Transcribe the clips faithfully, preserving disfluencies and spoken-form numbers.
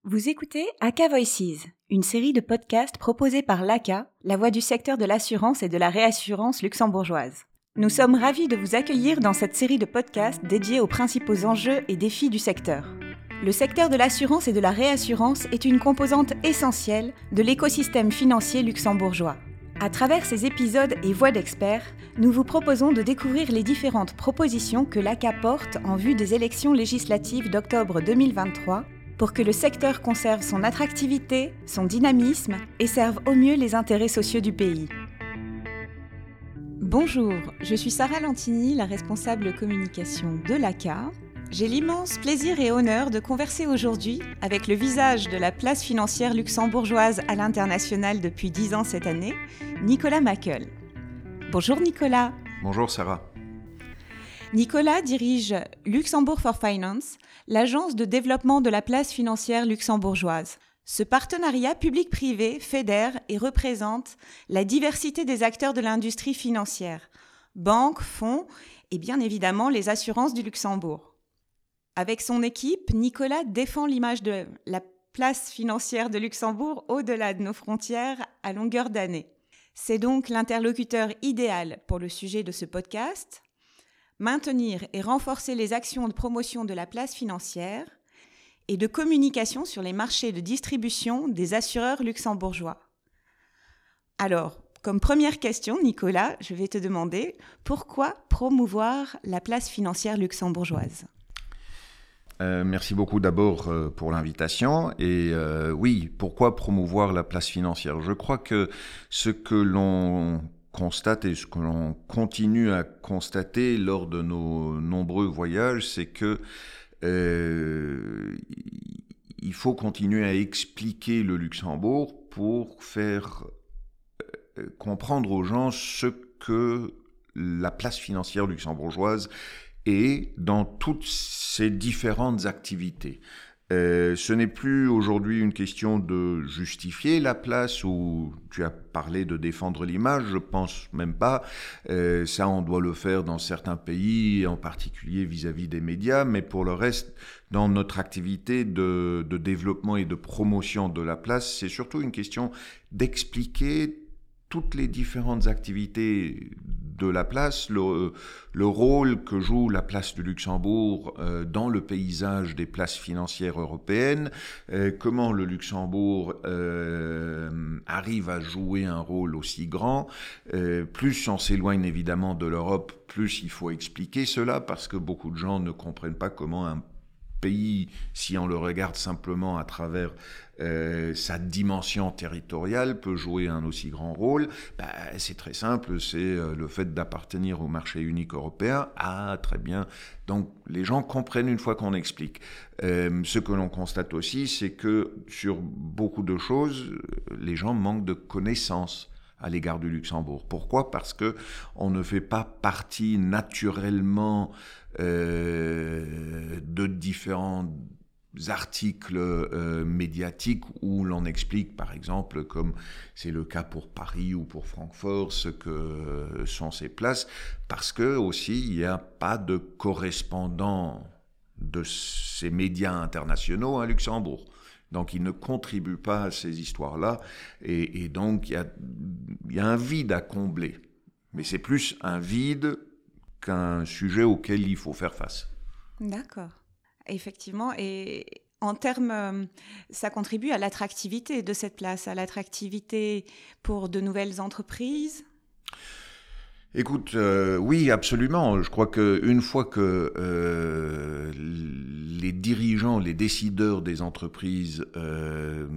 Vous écoutez A K A Voices, une série de podcasts proposés par l'A K A, la voix du secteur de l'assurance et de la réassurance luxembourgeoise. Nous sommes ravis de vous accueillir dans cette série de podcasts dédiés aux principaux enjeux et défis du secteur. Le secteur de l'assurance et de la réassurance est une composante essentielle de l'écosystème financier luxembourgeois. À travers ces épisodes et voix d'experts, nous vous proposons de découvrir les différentes propositions que l'A K A porte en vue des élections législatives d'octobre deux mille vingt-trois pour que le secteur conserve son attractivité, son dynamisme et serve au mieux les intérêts sociaux du pays. Bonjour, je suis Sarah Lantini, la responsable communication de l'A K A. J'ai l'immense plaisir et honneur de converser aujourd'hui avec le visage de la place financière luxembourgeoise à l'international depuis dix ans cette année, Nicolas Mackel. Bonjour Nicolas. Bonjour Sarah. Nicolas dirige Luxembourg for Finance, l'agence de développement de la place financière luxembourgeoise. Ce partenariat public-privé fédère et représente la diversité des acteurs de l'industrie financière, banques, fonds et bien évidemment les assurances du Luxembourg. Avec son équipe, Nicolas défend l'image de la place financière de Luxembourg au-delà de nos frontières à longueur d'année. C'est donc l'interlocuteur idéal pour le sujet de ce podcast. Maintenir et renforcer les actions de promotion de la place financière et de communication sur les marchés de distribution des assureurs luxembourgeois. Alors, comme première question, Nicolas, je vais te demander pourquoi promouvoir la place financière luxembourgeoise ? Euh, merci beaucoup d'abord euh, pour l'invitation. Et euh, oui, pourquoi promouvoir la place financière ? Je crois que ce que l'on constate et ce que l'on continue à constater lors de nos nombreux voyages, c'est que euh, il faut continuer à expliquer le Luxembourg pour faire euh, comprendre aux gens ce que la place financière luxembourgeoise est dans toutes ses différentes activités. Euh, ce n'est plus aujourd'hui une question de justifier la place où tu as parlé de défendre l'image, je pense même pas. Euh, ça, on doit le faire dans certains pays, en particulier vis-à-vis des médias, mais pour le reste, dans notre activité de, de développement et de promotion de la place, c'est surtout une question d'expliquer toutes les différentes activités de la place, le, le rôle que joue la place du Luxembourg euh, dans le paysage des places financières européennes, euh, comment le Luxembourg euh, arrive à jouer un rôle aussi grand. Euh, plus on s'éloigne évidemment de l'Europe, plus il faut expliquer cela, parce que beaucoup de gens ne comprennent pas comment un pays, si on le regarde simplement à travers euh, sa dimension territoriale, peut jouer un aussi grand rôle. Ben, c'est très simple, c'est euh, le fait d'appartenir au marché unique européen. Ah, très bien. Donc, les gens comprennent une fois qu'on explique. Euh, ce que l'on constate aussi, c'est que sur beaucoup de choses, les gens manquent de connaissances à l'égard du Luxembourg. Pourquoi ? Parce que on ne fait pas partie naturellement euh, de différents articles euh, médiatiques où l'on explique, par exemple, comme c'est le cas pour Paris ou pour Francfort, ce que sont ces places, parce que aussi il n'y a pas de correspondant de ces médias internationaux à Luxembourg. Donc, ils ne contribuent pas à ces histoires-là. Et, et donc, il y a, y a un vide à combler. Mais c'est plus un vide qu'un sujet auquel il faut faire face. D'accord. Effectivement. Et en termes, ça contribue à l'attractivité de cette place, à l'attractivité pour de nouvelles entreprises ? Écoute, euh, oui, absolument. Je crois qu'une fois que euh, les dirigeants, les décideurs des entreprises euh,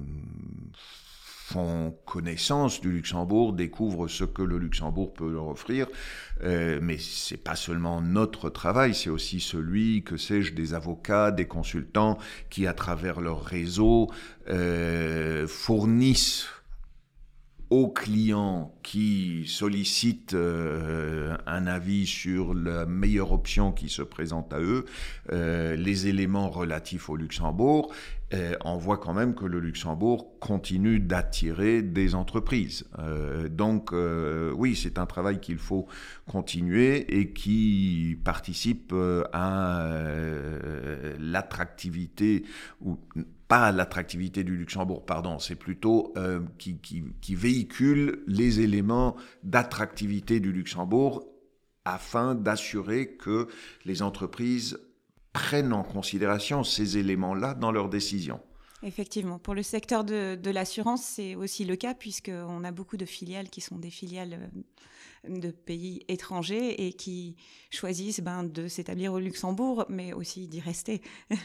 font connaissance du Luxembourg, découvrent ce que le Luxembourg peut leur offrir, euh, mais c'est pas seulement notre travail, c'est aussi celui, que sais-je, des avocats, des consultants qui, à travers leur réseau, euh, fournissent aux clients qui sollicitent euh, un avis sur la meilleure option qui se présente à eux, euh, les éléments relatifs au Luxembourg, euh, on voit quand même que le Luxembourg continue d'attirer des entreprises. Euh, donc euh, oui, c'est un travail qu'il faut continuer et qui participe euh, à euh, l'attractivité ou pas l'attractivité du Luxembourg, pardon, c'est plutôt euh, qui, qui, qui véhicule les éléments d'attractivité du Luxembourg afin d'assurer que les entreprises prennent en considération ces éléments-là dans leurs décisions. Effectivement, pour le secteur de, de l'assurance, c'est aussi le cas puisqu'on a beaucoup de filiales qui sont des filiales de pays étrangers et qui choisissent ben, de s'établir au Luxembourg, mais aussi d'y rester.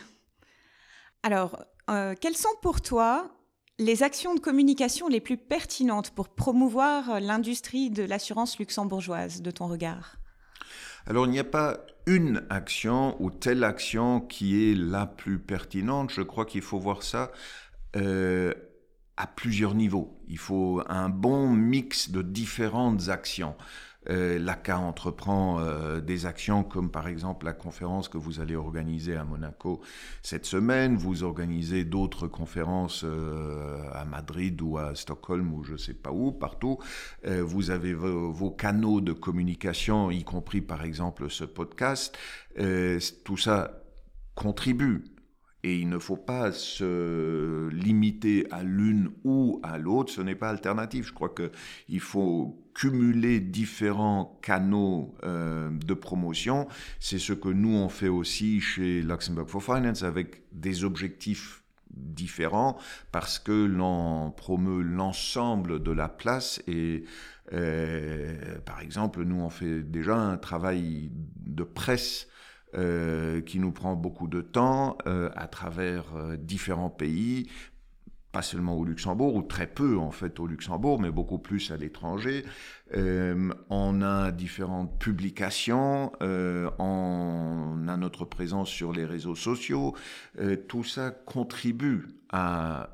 Alors, euh, quelles sont pour toi les actions de communication les plus pertinentes pour promouvoir l'industrie de l'assurance luxembourgeoise, de ton regard ? Alors, il n'y a pas une action ou telle action qui est la plus pertinente. Je crois qu'il faut voir ça euh, à plusieurs niveaux. Il faut un bon mix de différentes actions. Euh, L'A C A entreprend euh, des actions comme par exemple la conférence que vous allez organiser à Monaco cette semaine. Vous organisez d'autres conférences euh, à Madrid ou à Stockholm ou je ne sais pas où, partout. Euh, vous avez vos, vos canaux de communication, y compris par exemple ce podcast. Euh, tout ça contribue. Et il ne faut pas se limiter à l'une ou à l'autre, ce n'est pas alternatif. Je crois qu'il faut cumuler différents canaux euh, de promotion. C'est ce que nous on fait aussi chez Luxembourg for Finance avec des objectifs différents parce que l'on promeut l'ensemble de la place et euh, par exemple, nous on fait déjà un travail de presse Euh, qui nous prend beaucoup de temps euh, à travers euh, différents pays, pas seulement au Luxembourg, ou très peu en fait au Luxembourg, mais beaucoup plus à l'étranger. Euh, on a différentes publications, euh, on a notre présence sur les réseaux sociaux. Euh, tout ça contribue à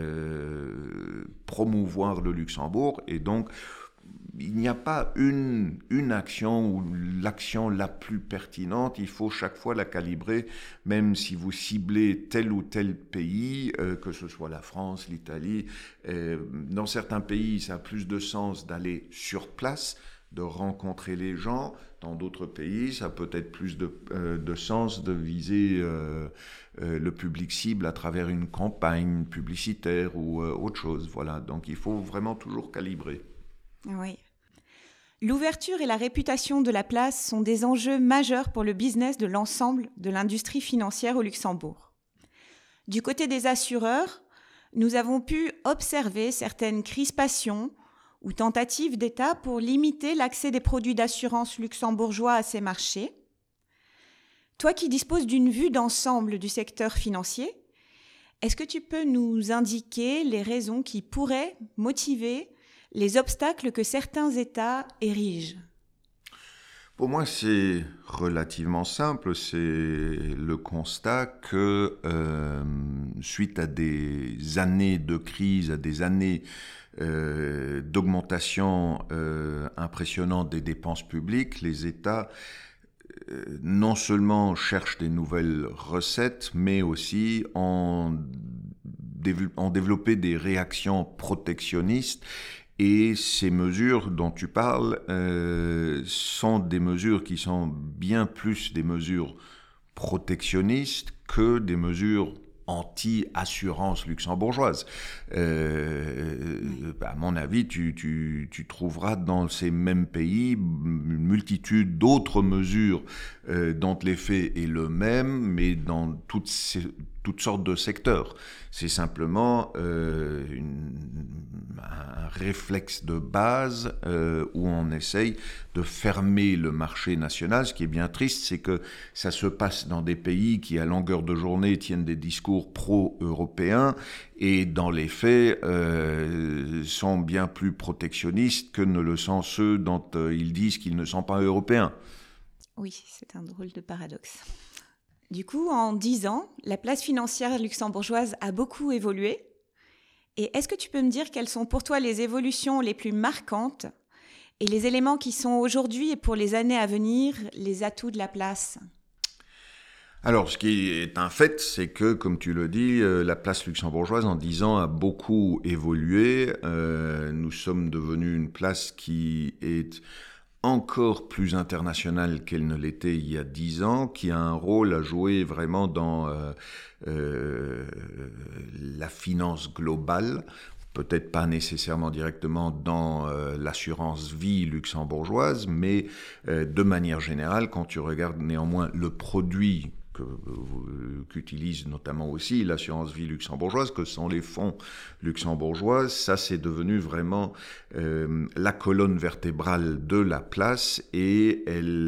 euh, promouvoir le Luxembourg et donc il n'y a pas une, une action ou l'action la plus pertinente, il faut chaque fois la calibrer, même si vous ciblez tel ou tel pays, euh, que ce soit la France, l'Italie. Euh, dans certains pays, ça a plus de sens d'aller sur place, de rencontrer les gens. Dans d'autres pays, ça a peut-être plus de, euh, de sens de viser euh, euh, le public cible à travers une campagne publicitaire ou euh, autre chose. Voilà. Donc il faut vraiment toujours calibrer. Oui. L'ouverture et la réputation de la place sont des enjeux majeurs pour le business de l'ensemble de l'industrie financière au Luxembourg. Du côté des assureurs, nous avons pu observer certaines crispations ou tentatives d'État pour limiter l'accès des produits d'assurance luxembourgeois à ces marchés. Toi qui disposes d'une vue d'ensemble du secteur financier, est-ce que tu peux nous indiquer les raisons qui pourraient motiver les obstacles que certains États érigent? Pour moi, c'est relativement simple. C'est le constat que euh, suite à des années de crise, à des années euh, d'augmentation euh, impressionnante des dépenses publiques, les États euh, non seulement cherchent des nouvelles recettes, mais aussi ont, dév- ont développé des réactions protectionnistes. Et ces mesures dont tu parles euh, sont des mesures qui sont bien plus des mesures protectionnistes que des mesures anti-assurance luxembourgeoise. Euh, à mon avis, tu, tu, tu trouveras dans ces mêmes pays une multitude d'autres mesures euh, dont l'effet est le même, mais dans toutes, ces, toutes sortes de secteurs. C'est simplement euh, une, un réflexe de base euh, où on essaye de fermer le marché national. Ce qui est bien triste, c'est que ça se passe dans des pays qui, à longueur de journée, tiennent des discours pro-européens et, dans les faits, euh, sont bien plus protectionnistes que ne le sont ceux dont euh, ils disent qu'ils ne sont pas européens. Oui, c'est un drôle de paradoxe. Du coup, en dix ans, la place financière luxembourgeoise a beaucoup évolué. Et est-ce que tu peux me dire quelles sont pour toi les évolutions les plus marquantes et les éléments qui sont aujourd'hui et pour les années à venir les atouts de la place ? Alors, ce qui est un fait, c'est que, comme tu le dis, euh, la place luxembourgeoise en dix ans a beaucoup évolué. Euh, nous sommes devenus une place qui est encore plus internationale qu'elle ne l'était il y a dix ans, qui a un rôle à jouer vraiment dans euh, euh, la finance globale, peut-être pas nécessairement directement dans euh, l'assurance vie luxembourgeoise, mais euh, de manière générale, quand tu regardes néanmoins le produit que, euh, qu'utilise notamment aussi l'assurance vie luxembourgeoise, que sont les fonds luxembourgeois, ça c'est devenu vraiment euh, la colonne vertébrale de la place et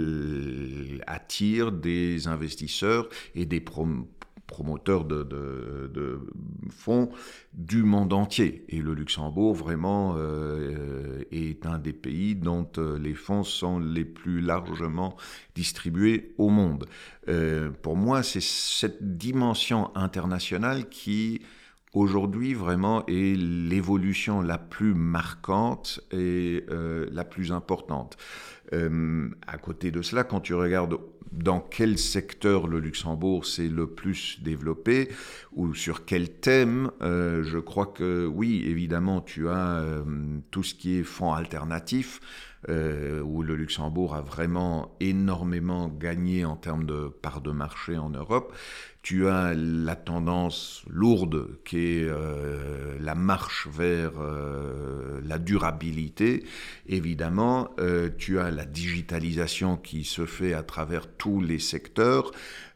elle attire des investisseurs et des prom- promoteurs de, de, de fonds du monde entier. Et le Luxembourg, vraiment, euh, est un des pays dont euh, les fonds sont les plus largement distribués au monde. Euh, pour moi, c'est cette dimension internationale qui, aujourd'hui, vraiment, est l'évolution la plus marquante et euh, la plus importante. Euh, à côté de cela, quand tu regardes dans quel secteur le Luxembourg s'est le plus développé ou sur quel thème, euh, je crois que oui, évidemment, tu as euh, tout ce qui est fonds alternatifs, euh, où le Luxembourg a vraiment énormément gagné en termes de part de marché en Europe. Tu as la tendance lourde qui est euh, la marche vers euh, la durabilité. Évidemment, euh, tu as la digitalisation qui se fait à travers tous les secteurs.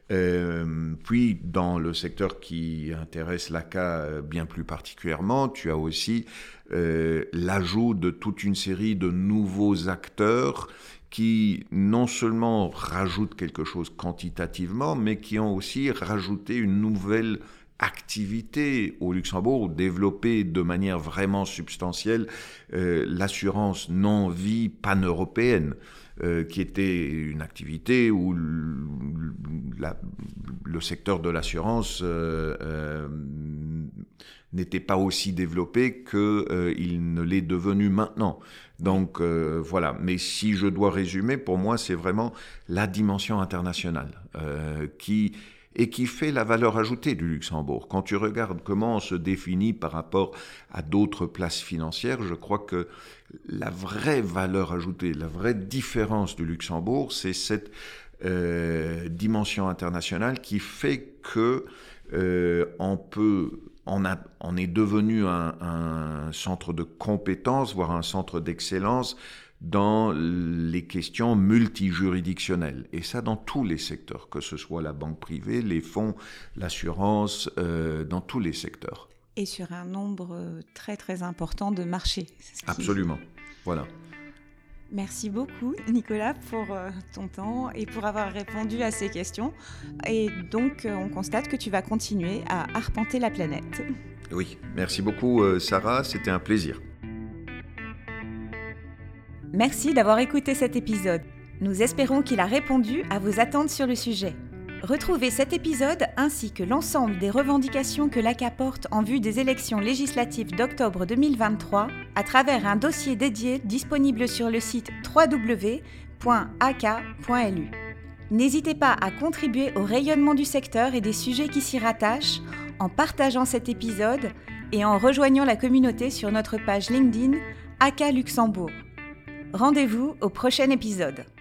Euh, puis, dans le secteur qui intéresse l'A C A bien plus particulièrement, tu as aussi euh, l'ajout de toute une série de nouveaux acteurs qui non seulement rajoutent quelque chose quantitativement, mais qui ont aussi rajouté une nouvelle activité au Luxembourg, ou développé de manière vraiment substantielle euh, l'assurance non-vie pan-européenne, euh, qui était une activité où le, la, le secteur de l'assurance euh, euh, n'était pas aussi développé qu'il euh, ne l'est devenu maintenant. Donc euh, voilà, mais si je dois résumer, pour moi c'est vraiment la dimension internationale euh, qui, et qui fait la valeur ajoutée du Luxembourg. Quand tu regardes comment on se définit par rapport à d'autres places financières, je crois que la vraie valeur ajoutée, la vraie différence du Luxembourg, c'est cette euh, dimension internationale qui fait que euh, on peut... On, a, on est devenu un, un centre de compétences, voire un centre d'excellence dans les questions multijuridictionnelles. Et ça dans tous les secteurs, que ce soit la banque privée, les fonds, l'assurance, euh, dans tous les secteurs. Et sur un nombre très très important de marchés. Absolument, voilà. Merci beaucoup, Nicolas, pour euh, ton temps et pour avoir répondu à ces questions. Et donc, euh, on constate que tu vas continuer à arpenter la planète. Oui, merci beaucoup, euh, Sarah, c'était un plaisir. Merci d'avoir écouté cet épisode. Nous espérons qu'il a répondu à vos attentes sur le sujet. Retrouvez cet épisode ainsi que l'ensemble des revendications que l'A C A porte en vue des élections législatives d'octobre deux mille vingt-trois à travers un dossier dédié disponible sur le site w w w point a c a point l u. N'hésitez pas à contribuer au rayonnement du secteur et des sujets qui s'y rattachent en partageant cet épisode et en rejoignant la communauté sur notre page LinkedIn A C A Luxembourg. Rendez-vous au prochain épisode.